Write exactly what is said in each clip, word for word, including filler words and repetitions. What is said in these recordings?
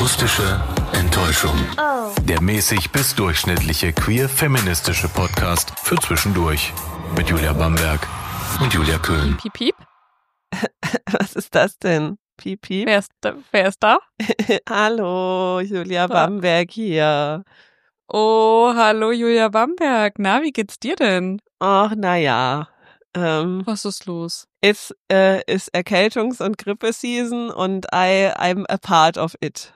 Akustische Enttäuschung. Oh. Der mäßig bis durchschnittliche queer-feministische Podcast für zwischendurch. Mit Julia Bamberg und Julia Köhn. Piep, piep. Was ist das denn? Piep, piep. Wer ist da? Wer ist da? Hallo, Julia Bamberg hier. Oh, hallo Julia Bamberg. Na, wie geht's dir denn? Ach, naja. Ähm, Was ist los? es äh, ist Erkältungs- und Grippeseason und I, I'm a part of it.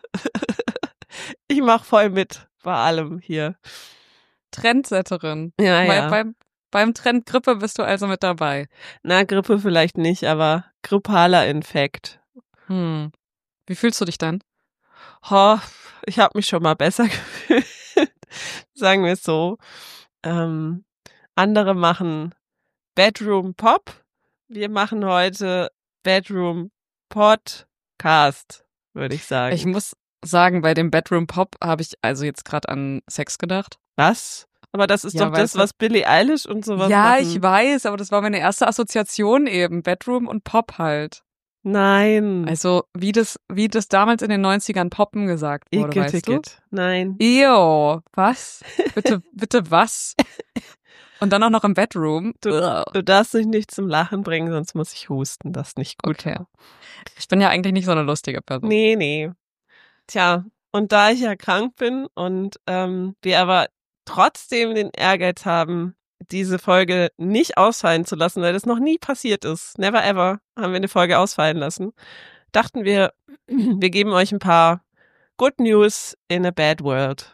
Ich mach voll mit bei allem hier. Trendsetterin. Ja, Bei, ja. beim, beim Trend Grippe bist du also mit dabei. Na, Grippe vielleicht nicht, aber grippaler Infekt. Hm. Wie fühlst du dich dann? Oh, ich habe mich schon mal besser gefühlt. Sagen wir es so. Ähm, andere machen Bedroom Pop. Wir machen heute Bedroom Podcast, würde ich sagen. Ich muss sagen, bei dem Bedroom Pop habe ich also jetzt gerade an Sex gedacht. Was? Aber das ist Ja, doch das, weißt du- was Billie Eilish und sowas ja, machen. ich weiß, aber das war meine erste Assoziation eben. Bedroom und Pop halt. Nein. Also wie das, wie das damals in den neunzigern Poppen gesagt wurde, Igitt, weißt du? Igitt. Nein. Ew, was? Bitte, bitte was? Und dann auch noch im Bedroom. Du, Ugh. du darfst dich nicht zum Lachen bringen, sonst muss ich husten. Das ist nicht gut. Okay. Ich bin ja eigentlich nicht so eine lustige Person. Nee, nee. Tja, und da ich ja krank bin und ähm, wir aber trotzdem den Ehrgeiz haben, diese Folge nicht ausfallen zu lassen, weil das noch nie passiert ist. Never ever haben wir eine Folge ausfallen lassen. Dachten wir, wir geben euch ein paar Good News in a Bad World.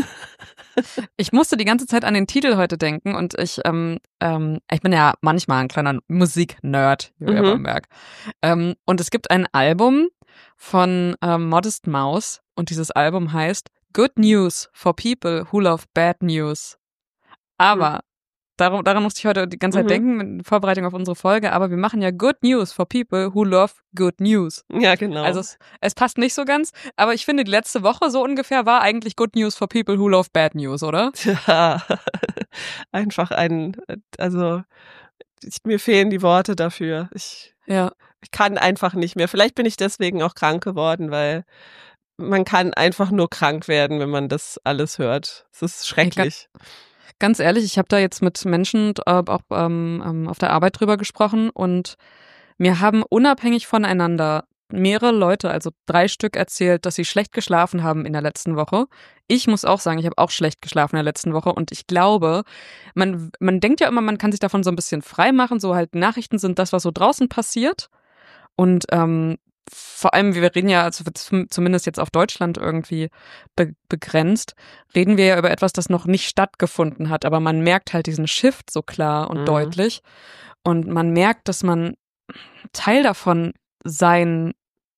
Ich musste die ganze Zeit an den Titel heute denken und ich, ähm, ähm, ich bin ja manchmal ein kleiner Musik-Nerd, Julia Mhm. Bamberg. Ähm, und es gibt ein Album von ähm, Modest Mouse und dieses Album heißt Good News for People Who Love Bad News. Aber darum, daran musste ich heute die ganze Zeit Mhm. denken, in Vorbereitung auf unsere Folge, aber wir machen ja Good News for People Who Love Good News. Ja, genau. Also es, es passt nicht so ganz, aber ich finde, die letzte Woche so ungefähr war eigentlich Good News for People Who Love Bad News, oder? Tja, einfach ein, also ich, mir fehlen die Worte dafür. Ich, Ja. ich kann einfach nicht mehr. Vielleicht bin ich deswegen auch krank geworden, weil man kann einfach nur krank werden, wenn man das alles hört. Es ist schrecklich. Ganz ehrlich, ich habe da jetzt mit Menschen äh, auch ähm, ähm, auf der Arbeit drüber gesprochen und mir haben unabhängig voneinander mehrere Leute, also drei Stück, erzählt, dass sie schlecht geschlafen haben in der letzten Woche. Ich muss auch sagen, ich habe auch schlecht geschlafen in der letzten Woche und ich glaube, man, man denkt ja immer, man kann sich davon so ein bisschen frei machen, so halt Nachrichten sind das, was so draußen passiert und ähm, vor allem, wir reden ja, also zumindest jetzt auf Deutschland irgendwie be- begrenzt, reden wir ja über etwas, das noch nicht stattgefunden hat, aber man merkt halt diesen Shift so klar und Mhm. deutlich und man merkt, dass man Teil davon sein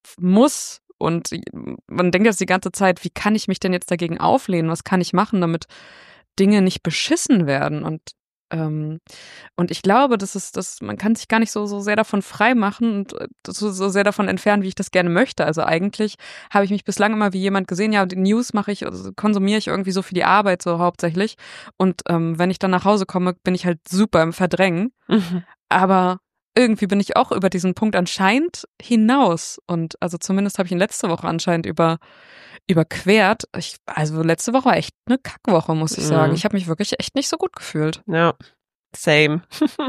muss und man denkt jetzt die ganze Zeit, wie kann ich mich denn jetzt dagegen auflehnen, was kann ich machen, damit Dinge nicht beschissen werden und Ähm, und ich glaube, das ist, das, man kann sich gar nicht so, so sehr davon frei machen und äh, so, so sehr davon entfernen, wie ich das gerne möchte. Also eigentlich habe ich mich bislang immer wie jemand gesehen, ja, die News mache ich, also konsumiere ich irgendwie so für die Arbeit so hauptsächlich. Und ähm, wenn ich dann nach Hause komme, bin ich halt super im Verdrängen. Mhm. Aber irgendwie bin ich auch über diesen Punkt anscheinend hinaus. Und also zumindest habe ich ihn letzte Woche anscheinend über überquert. Ich, also letzte Woche war echt eine Kackwoche, muss ich Mhm. sagen. Ich habe mich wirklich echt nicht so gut gefühlt. Ja, same.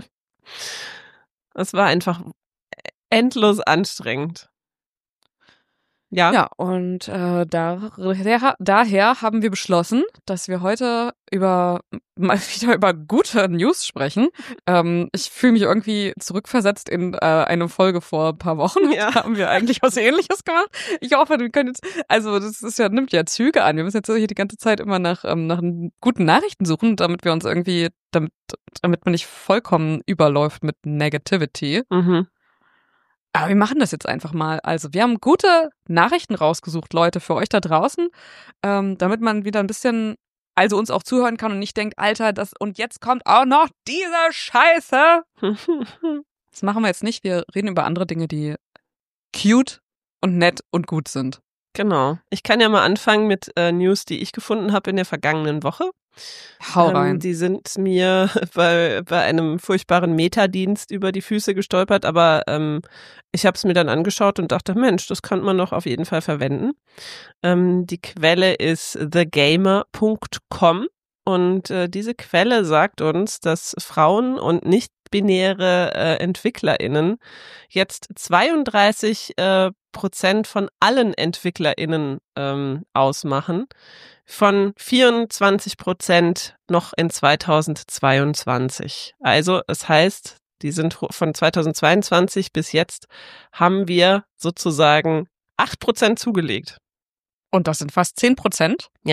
Es war einfach endlos anstrengend. Ja, Ja, und äh, da, daher, daher haben wir beschlossen, dass wir heute über mal wieder über gute News sprechen. Ähm, ich fühle mich irgendwie zurückversetzt in äh, eine Folge vor ein paar Wochen. Ja. Da haben wir eigentlich was Ähnliches gemacht. Ich hoffe, wir können jetzt, also das ist ja, nimmt ja Züge an. Wir müssen jetzt hier die ganze Zeit immer nach, ähm, nach guten Nachrichten suchen, damit wir uns irgendwie, damit, damit man nicht vollkommen überläuft mit Negativity. Mhm. Aber wir machen das jetzt einfach mal. Also wir haben gute Nachrichten rausgesucht, Leute, für euch da draußen, ähm, damit man wieder ein bisschen, also uns auch zuhören kann und nicht denkt, Alter, das und jetzt kommt auch noch diese Scheiße. Das machen wir jetzt nicht. Wir reden über andere Dinge, die cute und nett und gut sind. Genau. Ich kann ja mal anfangen mit äh, News, die ich gefunden habe in der vergangenen Woche. Hau rein. Ähm, die sind mir bei, bei einem furchtbaren Metadienst über die Füße gestolpert, aber ähm, ich habe es mir dann angeschaut und dachte, Mensch, das kann man doch auf jeden Fall verwenden. Ähm, die Quelle ist the gamer punkt com und äh, diese Quelle sagt uns, dass Frauen und nicht-binäre äh, EntwicklerInnen jetzt zweiunddreißig äh, Prozent von allen EntwicklerInnen ähm, ausmachen. Von vierundzwanzig Prozent noch in zweitausendzweiundzwanzig. Also es heißt, die sind von zweitausendzweiundzwanzig bis jetzt haben wir sozusagen acht Prozent zugelegt. Und das sind fast zehn Prozent? Ja.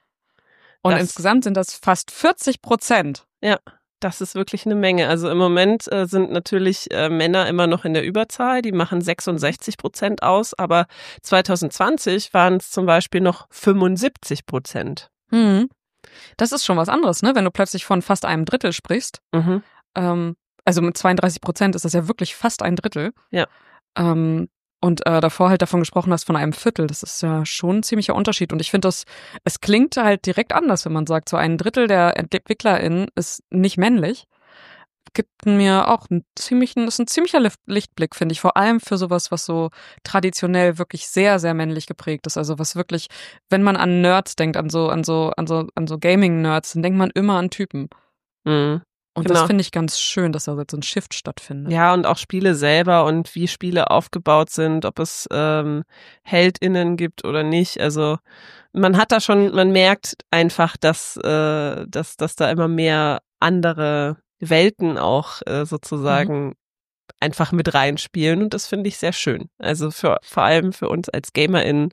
Und das, insgesamt sind das fast vierzig Prozent. Ja, das ist wirklich eine Menge. Also im Moment äh, sind natürlich äh, Männer immer noch in der Überzahl. Die machen sechsundsechzig Prozent aus. Aber zweitausendzwanzig waren es zum Beispiel noch fünfundsiebzig Prozent. Mhm. Das ist schon was anderes, ne? Wenn du plötzlich von fast einem Drittel sprichst. Mhm. Ähm, also mit zweiunddreißig Prozent ist das ja wirklich fast ein Drittel. Ja. Ähm, und äh, davor halt davon gesprochen hast von einem Viertel. Das ist ja schon ein ziemlicher Unterschied. Und ich finde das, es klingt halt direkt anders, wenn man sagt, so ein Drittel der EntwicklerInnen ist nicht männlich. Gibt mir auch einen ziemlichen, das ist ein ziemlicher Lichtblick, finde ich. Vor allem für sowas, was so traditionell wirklich sehr, sehr männlich geprägt ist. Also was wirklich, wenn man an Nerds denkt, an so, an so, an so, an so Gaming-Nerds, dann denkt man immer an Typen. Mhm. Und Genau. das finde ich ganz schön, dass da jetzt so ein Shift stattfindet. Ja, und auch Spiele selber und wie Spiele aufgebaut sind, ob es ähm, HeldInnen gibt oder nicht. Also man hat da schon, man merkt einfach, dass, äh, dass, dass da immer mehr andere Welten auch äh, sozusagen mhm. einfach mit reinspielen. Und das finde ich sehr schön. Also für vor allem für uns als GamerInnen,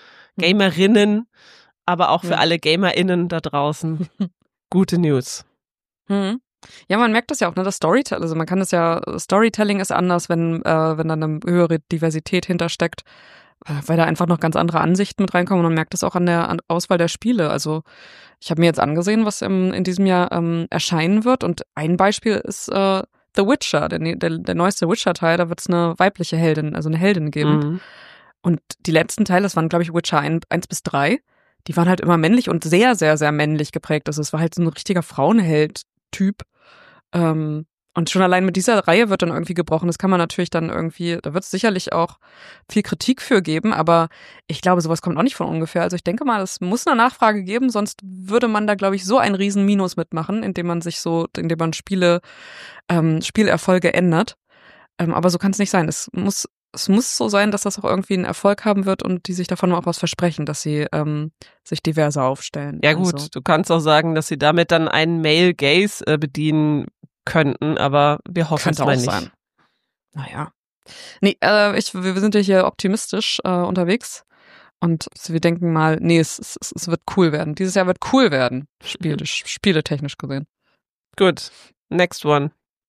GamerInnen, aber auch für ja. alle GamerInnen da draußen. Gute News. Mhm. Ja, man merkt das ja auch, ne, das Storytelling, also man kann das ja, Storytelling ist anders, wenn äh, wenn dann eine höhere Diversität hintersteckt, weil da einfach noch ganz andere Ansichten mit reinkommen und man merkt das auch an der Auswahl der Spiele. Also ich habe mir jetzt angesehen, was im, in diesem Jahr ähm, erscheinen wird und ein Beispiel ist äh, The Witcher, der, der, der neueste Witcher-Teil, da wird es eine weibliche Heldin, also eine Heldin geben. Mhm. Und die letzten Teile, das waren glaube ich Witcher eins bis drei, die waren halt immer männlich und sehr, sehr, sehr männlich geprägt. Also es war halt so ein richtiger Frauenheld-Typ. Ähm, und schon allein mit dieser Reihe wird dann irgendwie gebrochen. Das kann man natürlich dann irgendwie, da wird es sicherlich auch viel Kritik für geben, aber ich glaube, sowas kommt auch nicht von ungefähr. Also ich denke mal, es muss eine Nachfrage geben, sonst würde man da, glaube ich, so ein riesen Minus mitmachen, indem man sich so, indem man Spiele, ähm, Spielerfolge ändert. Ähm, aber so kann es nicht sein. Es muss, es muss so sein, dass das auch irgendwie einen Erfolg haben wird und die sich davon auch was versprechen, dass sie ähm, sich diverser aufstellen. Ja gut, also. Du kannst auch sagen, dass sie damit dann einen Male Gaze äh, bedienen könnten, aber wir hoffen es mal nicht. Sein. Naja. Nee, äh, ich, wir sind ja hier optimistisch äh, unterwegs und wir denken mal, nee, es, es, es wird cool werden. Dieses Jahr wird cool werden, spielisch, spieletechnisch gesehen. Gut, next one.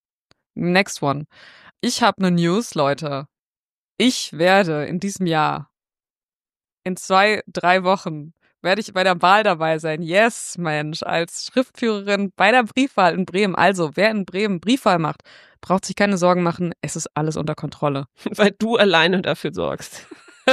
Next one. Ich habe eine News, Leute. Ich werde in diesem Jahr, in zwei, drei Wochen, werde ich bei der Wahl dabei sein. Yes, Mensch, als Schriftführerin bei der Briefwahl in Bremen. Also, wer in Bremen Briefwahl macht, braucht sich keine Sorgen machen. Es ist alles unter Kontrolle. Weil du alleine dafür sorgst.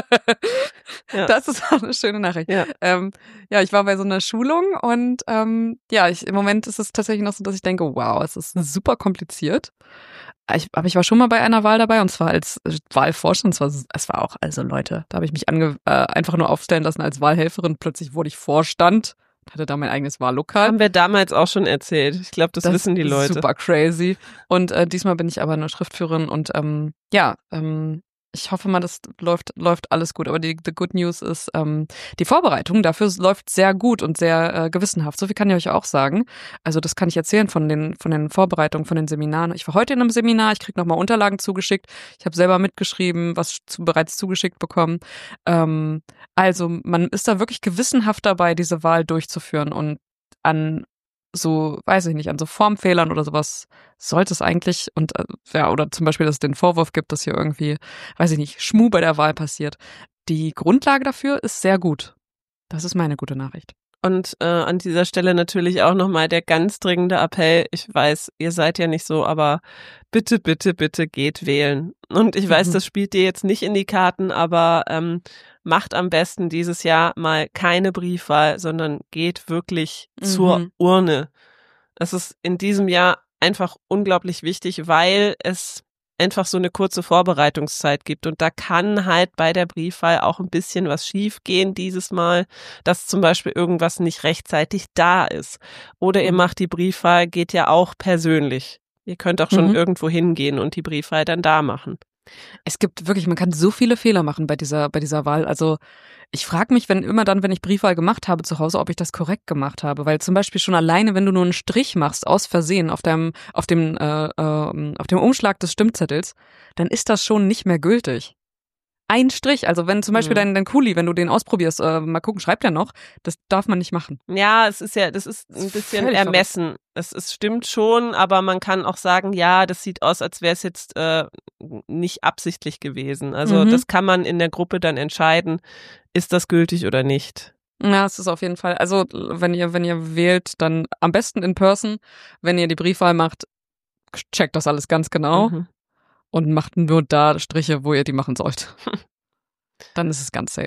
Ja. Das ist auch eine schöne Nachricht. Ja, ähm, ja ich war bei so einer Schulung und ähm, ja, ich, im Moment ist es tatsächlich noch so, dass ich denke, wow, es ist super kompliziert. Ich, aber ich war schon mal bei einer Wahl dabei und zwar als Wahlvorstand. Es war, es war auch, also Leute, da habe ich mich ange, äh, einfach nur aufstellen lassen als Wahlhelferin. Plötzlich wurde ich Vorstand, hatte da mein eigenes Wahllokal. Haben wir damals auch schon erzählt. Ich glaube, das, das wissen die Leute. Super crazy. Und äh, diesmal bin ich aber eine Schriftführerin und ähm, ja, ähm, ich hoffe mal, das läuft läuft alles gut. Aber die the good news ist, ähm, die Vorbereitung dafür läuft sehr gut und sehr äh, gewissenhaft. So viel kann ich euch auch sagen. Also das kann ich erzählen von den von den Vorbereitungen, von den Seminaren. Ich war heute in einem Seminar, ich kriege nochmal Unterlagen zugeschickt. Ich habe selber mitgeschrieben, was zu, bereits zugeschickt bekommen. Ähm, also man ist da wirklich gewissenhaft dabei, diese Wahl durchzuführen und an so, weiß ich nicht, an so Formfehlern oder sowas sollte es eigentlich und äh, ja, oder zum Beispiel, dass es den Vorwurf gibt, dass hier irgendwie, weiß ich nicht, Schmuh bei der Wahl passiert. Die Grundlage dafür ist sehr gut. Das ist meine gute Nachricht. Und äh, an dieser Stelle natürlich auch nochmal der ganz dringende Appell. Ich weiß, ihr seid ja nicht so, aber bitte, bitte, bitte geht wählen. Und ich weiß, mhm. das spielt dir jetzt nicht in die Karten, aber ähm, macht am besten dieses Jahr mal keine Briefwahl, sondern geht wirklich Mhm. zur Urne. Das ist in diesem Jahr einfach unglaublich wichtig, weil es einfach so eine kurze Vorbereitungszeit gibt. Und da kann halt bei der Briefwahl auch ein bisschen was schief gehen dieses Mal, dass zum Beispiel irgendwas nicht rechtzeitig da ist. Oder ihr Mhm. macht die Briefwahl, geht ja auch persönlich. Ihr könnt auch schon Mhm. irgendwo hingehen und die Briefwahl dann da machen. Es gibt wirklich, man kann so viele Fehler machen bei dieser, bei dieser Wahl. Also ich frage mich, wenn immer dann, wenn ich Briefwahl gemacht habe zu Hause, ob ich das korrekt gemacht habe. Weil zum Beispiel schon alleine, wenn du nur einen Strich machst aus Versehen auf deinem, auf dem, äh, äh, auf dem Umschlag des Stimmzettels, dann ist das schon nicht mehr gültig. Ein Strich, also wenn zum Beispiel Mhm. dein, dein Kuli, wenn du den ausprobierst, äh, mal gucken, schreibt er noch, das darf man nicht machen. Ja, es ist ja, das ist Das ein ist bisschen völlig ermessen. Es, es stimmt schon, aber man kann auch sagen, ja, das sieht aus, als wäre es jetzt äh, nicht absichtlich gewesen. Also Mhm. das kann man in der Gruppe dann entscheiden, ist das gültig oder nicht. Ja, es ist auf jeden Fall. Also wenn ihr, wenn ihr wählt, dann am besten in person. Wenn ihr die Briefwahl macht, checkt das alles ganz genau Mhm. und macht nur da Striche, wo ihr die machen sollt. Dann ist es ganz safe.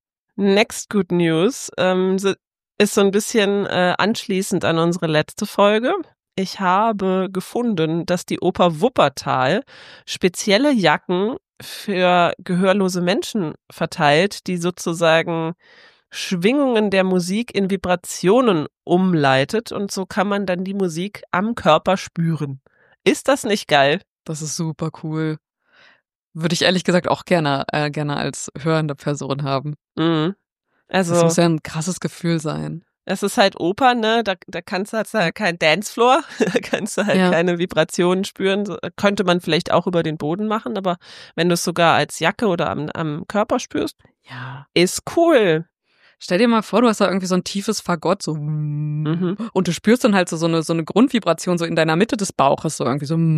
Next Good News ähm, so- ist so ein bisschen äh, anschließend an unsere letzte Folge. Ich habe gefunden, dass die Oper Wuppertal spezielle Jacken für gehörlose Menschen verteilt, die sozusagen Schwingungen der Musik in Vibrationen umleitet und so kann man dann die Musik am Körper spüren. Ist das nicht geil? Das ist super cool. Würde ich ehrlich gesagt auch gerne, äh, gerne als hörende Person haben. Mhm. Das Also muss ja ein krasses Gefühl sein. es ist halt Oper, ne? Da, da kannst du halt kein Dancefloor, da kannst du halt Ja. keine Vibrationen spüren. So, könnte man vielleicht auch über den Boden machen, aber wenn du es sogar als Jacke oder am, am Körper spürst, Ja. ist cool. Stell dir mal vor, du hast da irgendwie so ein tiefes Fagott, so Mhm. und du spürst dann halt so, so eine so eine Grundvibration so in deiner Mitte des Bauches, so irgendwie so.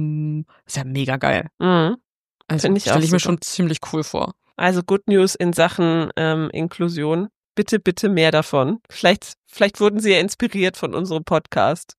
Ist ja mega geil. Mhm. Also Finde ich stelle auch ich mir super. schon ziemlich cool vor. Also Good News in Sachen ähm, Inklusion. Bitte, bitte mehr davon. Vielleicht, vielleicht wurden Sie ja inspiriert von unserem Podcast.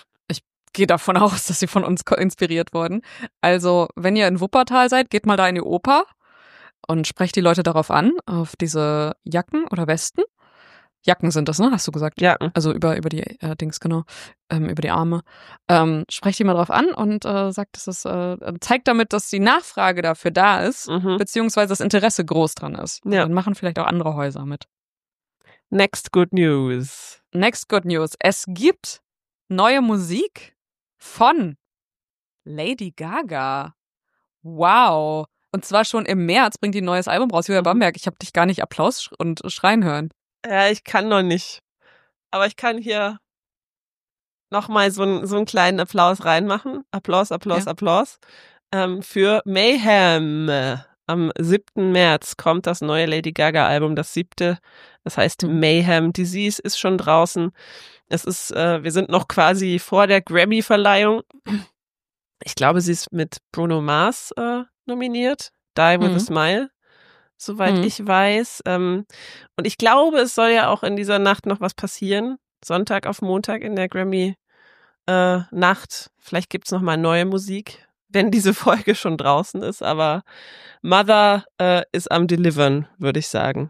Gehe davon aus, dass sie von uns ko- inspiriert wurden. Also, wenn ihr in Wuppertal seid, geht mal da in die Oper und sprecht die Leute darauf an, auf diese Jacken oder Westen. Jacken sind das, ne? Hast du gesagt? Ja. Also über über die äh, Dings, genau, ähm, über die Arme. Ähm, sprecht die mal drauf an und äh, sagt, dass es äh, zeigt damit, dass die Nachfrage dafür da ist, Mhm. beziehungsweise das Interesse groß dran ist. Ja. Dann machen vielleicht auch andere Häuser mit. Next Good News. Next good news. Es gibt neue Musik von Lady Gaga. Wow. Und zwar schon im März bringt die ein neues Album raus. Julia Mhm. Bamberg, ich habe dich gar nicht Applaus sch- und Schreien hören. Ja, ich kann noch nicht. Aber ich kann hier nochmal so, ein, so einen kleinen Applaus reinmachen. Applaus, Applaus, Ja. Applaus. Ähm, für Mayhem. Am siebten März kommt das neue Lady Gaga-Album, das siebte. Das heißt Mhm. Mayhem. Disease ist schon draußen. Es ist, äh, wir sind noch quasi vor der Grammy-Verleihung. Ich glaube, sie ist mit Bruno Mars äh, nominiert. Die with Mhm. a Smile, soweit Mhm. ich weiß. Ähm, und ich glaube, es soll ja auch in dieser Nacht noch was passieren. Sonntag auf Montag in der Grammy äh, Nacht. Vielleicht gibt's noch mal neue Musik, wenn diese Folge schon draußen ist. Aber Mother äh, ist am Delivern, würde ich sagen.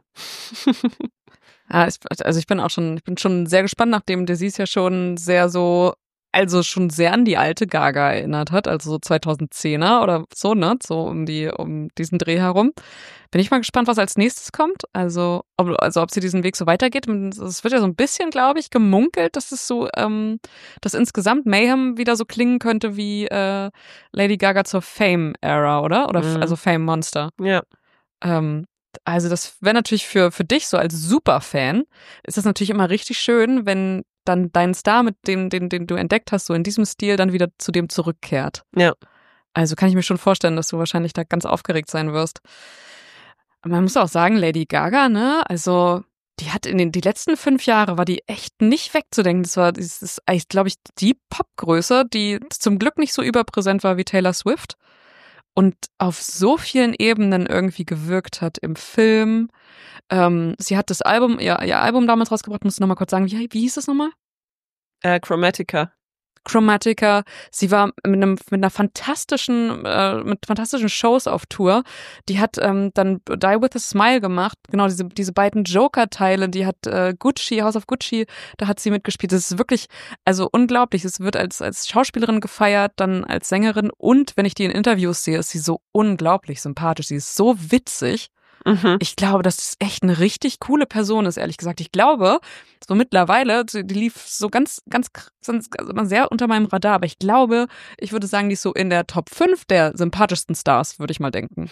Ja, ich, also ich bin auch schon, ich bin schon sehr gespannt, nachdem Disease ja schon sehr so, also schon sehr an die alte Gaga erinnert hat, also so zweitausendzehner oder so, ne, so um die, um diesen Dreh herum. Bin ich mal gespannt, was als nächstes kommt. Also, ob, also ob sie diesen Weg so weitergeht. Es wird ja so ein bisschen, glaube ich, gemunkelt, dass es so, ähm, dass insgesamt Mayhem wieder so klingen könnte wie äh, Lady Gaga zur Fame-Era, oder? Oder f- Mhm. also Fame Monster. Ja. Ähm, also das wäre natürlich für, für dich so als Superfan, ist das natürlich immer richtig schön, wenn dann dein Star, mit dem, den, den du entdeckt hast, so in diesem Stil dann wieder zu dem zurückkehrt. Ja. Also kann ich mir schon vorstellen, dass du wahrscheinlich da ganz aufgeregt sein wirst. Aber man muss auch sagen, Lady Gaga, ne, also die hat in den die letzten fünf Jahre war die echt nicht wegzudenken. Das war, das ist eigentlich, glaube ich, die Popgröße, die zum Glück nicht so überpräsent war wie Taylor Swift und auf so vielen Ebenen irgendwie gewirkt hat im Film. Ähm, sie hat das Album, ihr, ihr Album damals rausgebracht, musst du nochmal kurz sagen, wie, wie hieß es nochmal? Äh, Chromatica. Chromatica. Sie war mit einem mit einer fantastischen äh, mit fantastischen Shows auf Tour. Die hat ähm, dann Die With a Smile gemacht. Genau, diese diese beiden Joker-Teile, die hat äh, Gucci, House of Gucci, da hat sie mitgespielt. Das ist wirklich also unglaublich. Es wird als als Schauspielerin gefeiert, dann als Sängerin und wenn ich die in Interviews sehe, ist sie so unglaublich sympathisch. Sie ist so witzig. Mhm. Ich glaube, dass das echt eine richtig coole Person ist, ehrlich gesagt. Ich glaube, so mittlerweile, die lief so ganz, ganz, ganz also immer sehr unter meinem Radar, aber ich glaube, ich würde sagen, die ist so in der Top fünf der sympathischsten Stars, würde ich mal denken.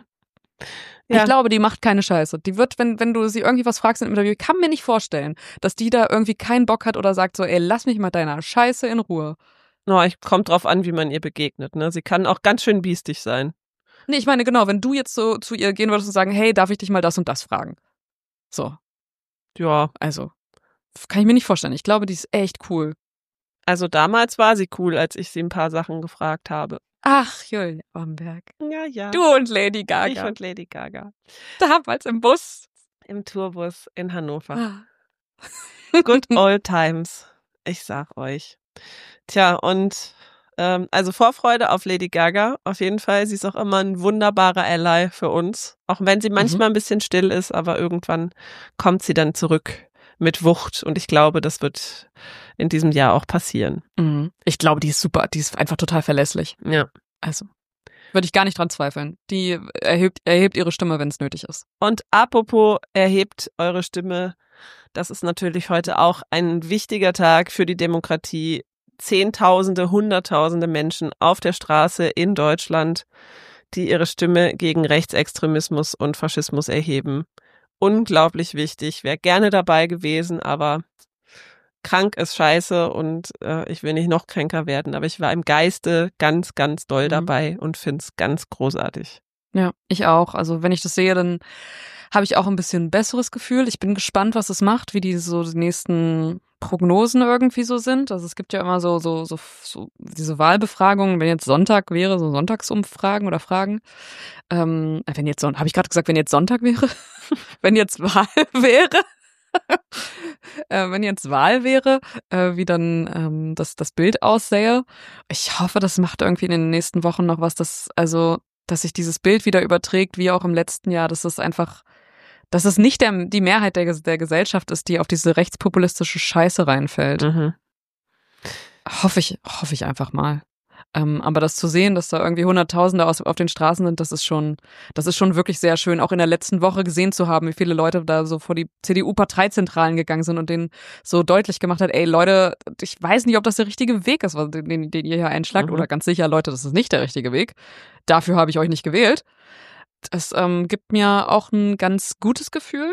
Ja. Ich glaube, die macht keine Scheiße. Die wird, wenn, wenn du sie irgendwie was fragst im Interview, ich kann mir nicht vorstellen, dass die da irgendwie keinen Bock hat oder sagt so, ey, lass mich mit deiner Scheiße in Ruhe. No, ich kommt drauf an, wie man ihr begegnet. Ne? Sie kann auch ganz schön biestig sein. Nee, ich meine, genau, wenn du jetzt so zu ihr gehen würdest und sagen, hey, darf ich dich mal das und das fragen? So, Ja, also, kann ich mir nicht vorstellen. Ich glaube, die ist echt cool. also damals war sie cool, als ich sie ein paar Sachen gefragt habe. Ach, Julia Bamberg. Ja, ja. Du und Lady Gaga. Ich und Lady Gaga. Damals im Bus. Im Tourbus in Hannover. Ah. Good old times. Ich sag euch. Tja, und ähm, also Vorfreude auf Lady Gaga, auf jeden Fall. Sie ist auch immer ein wunderbarer Ally für uns. Auch wenn sie manchmal ein bisschen still ist, aber irgendwann kommt sie dann zurück mit Wucht. Und ich glaube, das wird in diesem Jahr auch passieren. Mhm. Ich glaube, die ist super. Die ist einfach total verlässlich. Ja. Also, würde ich gar nicht dran zweifeln. Die erhebt, erhebt ihre Stimme, wenn es nötig ist. Und apropos erhebt eure Stimme, das ist natürlich heute auch ein wichtiger Tag für die Demokratie. Zehntausende, Hunderttausende Menschen auf der Straße in Deutschland, die ihre Stimme gegen Rechtsextremismus und Faschismus erheben. Unglaublich wichtig. Wäre gerne dabei gewesen, aber krank ist scheiße und äh, ich will nicht noch kränker werden. Aber ich war im Geiste ganz, ganz doll Mhm. dabei und finde es ganz großartig. Ja, ich auch. Also, wenn ich das sehe, dann habe ich auch ein bisschen ein besseres Gefühl. Ich bin gespannt, was es macht, wie die so die nächsten Prognosen irgendwie so sind. Also es gibt ja immer so so so, so diese Wahlbefragungen, wenn jetzt Sonntag wäre, so Sonntagsumfragen oder Fragen. Ähm, wenn jetzt Sonntag, habe ich gerade gesagt, wenn jetzt Sonntag wäre, wenn jetzt Wahl wäre, äh, wenn jetzt Wahl wäre, äh, wie dann ähm, das das Bild aussähe. Ich hoffe, das macht irgendwie in den nächsten Wochen noch was, das also dass sich dieses Bild wieder überträgt, wie auch im letzten Jahr, dass es einfach, dass es nicht der, die Mehrheit der, der Gesellschaft ist, die auf diese rechtspopulistische Scheiße reinfällt. Mhm. Hoffe ich, hoffe ich einfach mal. Ähm, aber das zu sehen, dass da irgendwie Hunderttausende aus, auf den Straßen sind, das ist schon, das ist schon wirklich sehr schön, auch in der letzten Woche gesehen zu haben, wie viele Leute da so vor die C D U-Parteizentralen gegangen sind und denen so deutlich gemacht hat, ey Leute, ich weiß nicht, ob das der richtige Weg ist, was, den, den ihr hier einschlagt, Mhm. oder ganz sicher, Leute, das ist nicht der richtige Weg. Dafür habe ich euch nicht gewählt. Das ähm, gibt mir auch ein ganz gutes Gefühl.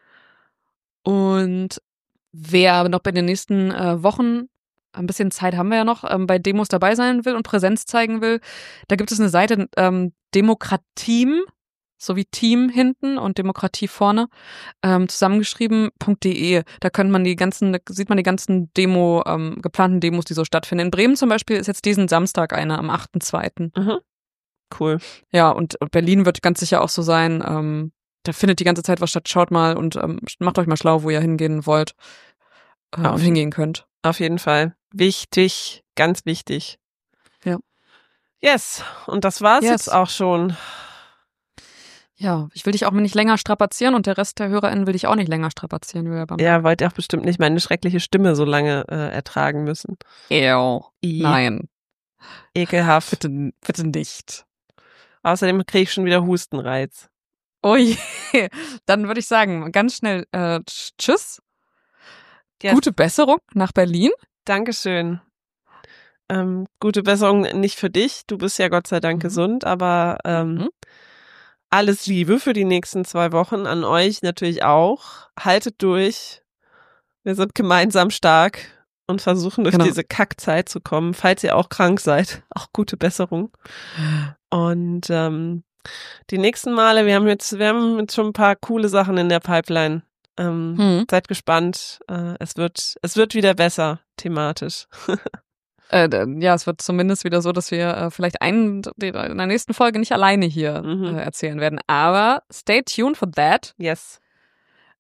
Und wer noch bei den nächsten äh, Wochen, ein bisschen Zeit haben wir ja noch, ähm, bei Demos dabei sein will und Präsenz zeigen will, da gibt es eine Seite, ähm, Demokratiem, so wie Team hinten und Demokratie vorne, ähm, zusammengeschrieben .de. Da könnte man die ganzen, da sieht man die ganzen Demo, ähm, geplanten Demos, die so stattfinden. In Bremen zum Beispiel ist jetzt diesen Samstag eine, am achten zweiten Mhm. Cool. Ja, und Berlin wird ganz sicher auch so sein. Ähm, da findet die ganze Zeit was statt. Schaut mal und ähm, macht euch mal schlau, wo ihr hingehen wollt äh, Auf- und hingehen könnt. Auf jeden Fall. Wichtig, ganz wichtig. Ja. Yes, und das war's Yes. jetzt auch schon. Ja, ich will dich auch nicht länger strapazieren und der Rest der HörerInnen will dich auch nicht länger strapazieren, Julia Bamberg. Ja, wollt ihr auch bestimmt nicht meine schreckliche Stimme so lange äh, ertragen müssen. Ew. I, Nein, Ekelhaft. bitte, bitte nicht. Außerdem kriege ich schon wieder Hustenreiz. Oh je. Dann würde ich sagen, ganz schnell äh, tschüss. Yes. Gute Besserung nach Berlin. Dankeschön. Ähm, gute Besserung nicht für dich. Du bist ja Gott sei Dank Mhm. gesund, aber ähm, Mhm. alles Liebe für die nächsten zwei Wochen an euch natürlich auch. Haltet durch. Wir sind gemeinsam stark und versuchen durch Genau. diese Kackzeit zu kommen. Falls ihr auch krank seid, auch gute Besserung. Und ähm, die nächsten Male, wir haben jetzt, wir haben jetzt schon ein paar coole Sachen in der Pipeline. Ähm, Hm. Seid gespannt. Äh, es wird, es wird wieder besser thematisch. Äh, d- ja, es wird zumindest wieder so, dass wir äh, vielleicht einen die- in der nächsten Folge nicht alleine hier Mhm. äh, erzählen werden. Aber stay tuned for that. Yes.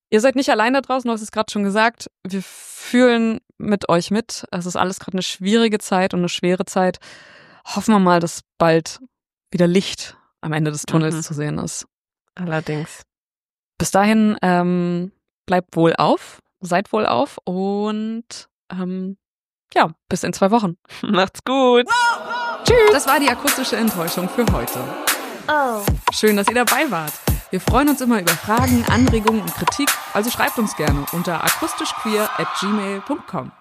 Ihr seid nicht allein da draußen, du hast es gerade schon gesagt. Wir fühlen mit euch mit. Es ist alles gerade eine schwierige Zeit und eine schwere Zeit. Hoffen wir mal, dass bald wieder Licht am Ende des Tunnels mhm. zu sehen ist. Allerdings. Bis dahin, ähm, bleibt wohl auf, seid wohl auf und ähm, ja, bis in zwei Wochen. Macht's gut. Tschüss. Das war die akustische Enttäuschung für heute. Oh. Schön, dass ihr dabei wart. Wir freuen uns immer über Fragen, Anregungen und Kritik, also schreibt uns gerne unter akustischqueer at gmail punkt com.